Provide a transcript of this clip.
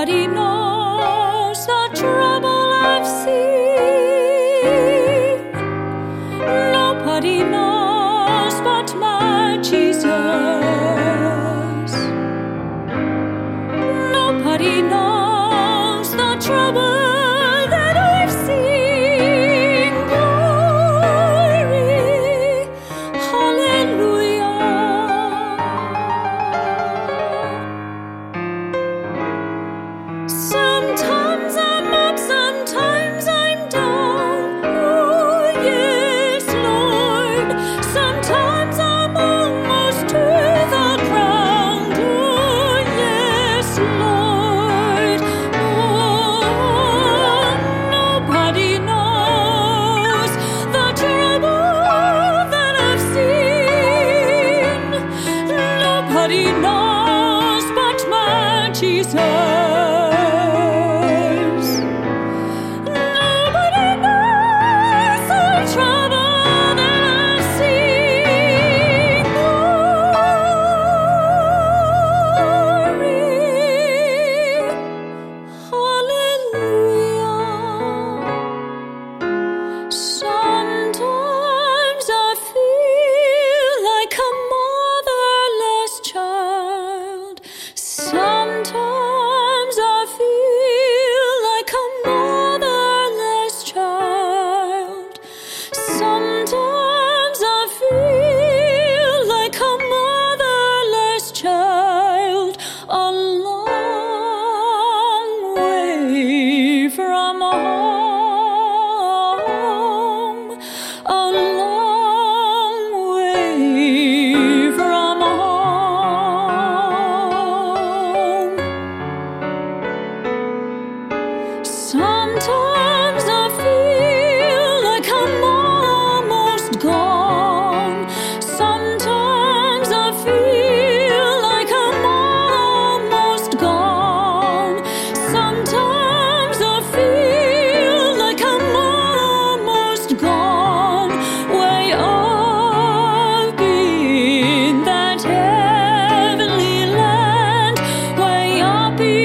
Nobody knows the trouble I've seen. Nobody knows but my Jesus. Nobody knows the trouble that I've seen. Glory, hallelujah. Sometimes I'm up, sometimes I'm down. Oh, yes, Lord. Sometimes I'm almost to the ground. Oh, yes, Lord. Oh, nobody knows the trouble that I've seen. Nobody knows but my Jesus. Nobody knows the trouble that I've seen. Glory, hallelujah. Sometimes I feel like a motherless child. Sometimes I feel like a motherless child. Sometimes I feel like a motherless child, a long way from home, a long way from home. Sometimes I feel like I'm almost gone. Sometimes I feel like I'm almost gone. Sometimes I feel like I'm almost gone. Way up in that heavenly land, way up in